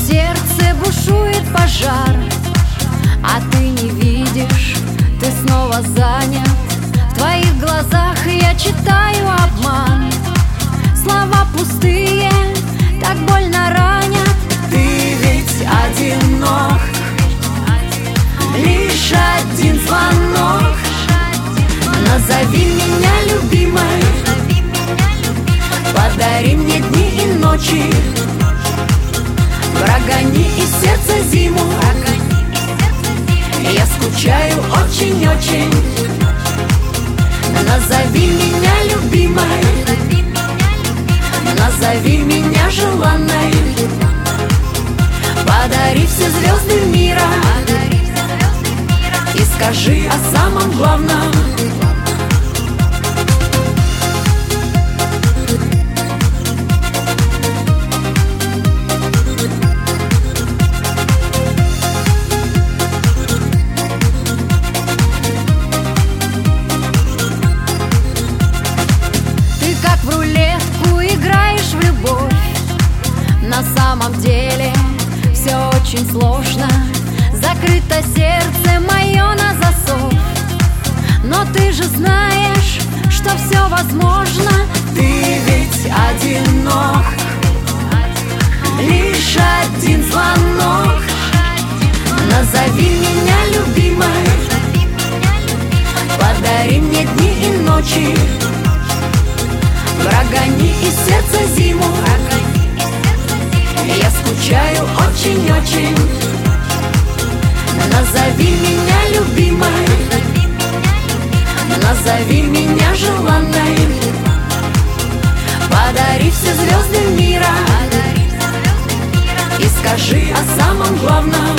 сердце бушует пожар, а ты не видишь, ты снова занят. В твоих глазах я читаю обман. Слова пустые, так больно ранят. Ты ведь одинок, лишь один звонок. Назови меня любимой, подари мне дни и ночи. Прогони из сердца зиму, я скучаю очень-очень. Назови меня любимой, назови меня желанной. Подари все звезды мира и скажи о самом главном. На самом деле все очень сложно. Закрыто сердце мое на засов, но ты же знаешь, что все возможно. Ты ведь одинок, лишь один звонок. Назови меня любимой, подари мне дни и ночи. Прогони из сердца зиму, я скучаю очень-очень. Назови меня любимой, назови меня желанной. Подари все звезды мира и скажи о самом главном.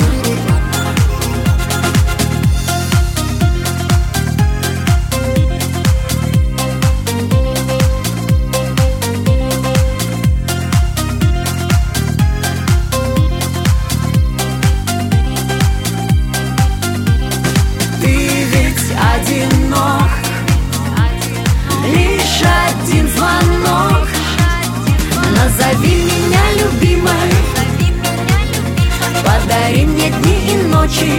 Одинок, лишь один звонок. Назови меня любимой, подари мне дни и ночи.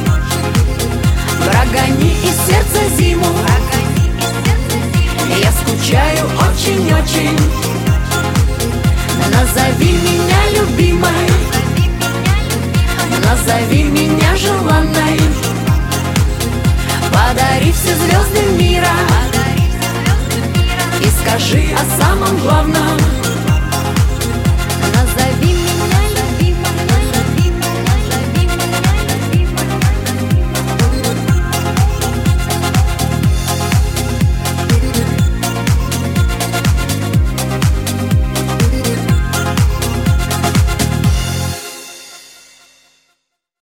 Прогони из сердца зиму, я скучаю очень-очень. Назови меня любимой, назови меня желанной. Подари все звезды мира и скажи о самом главном.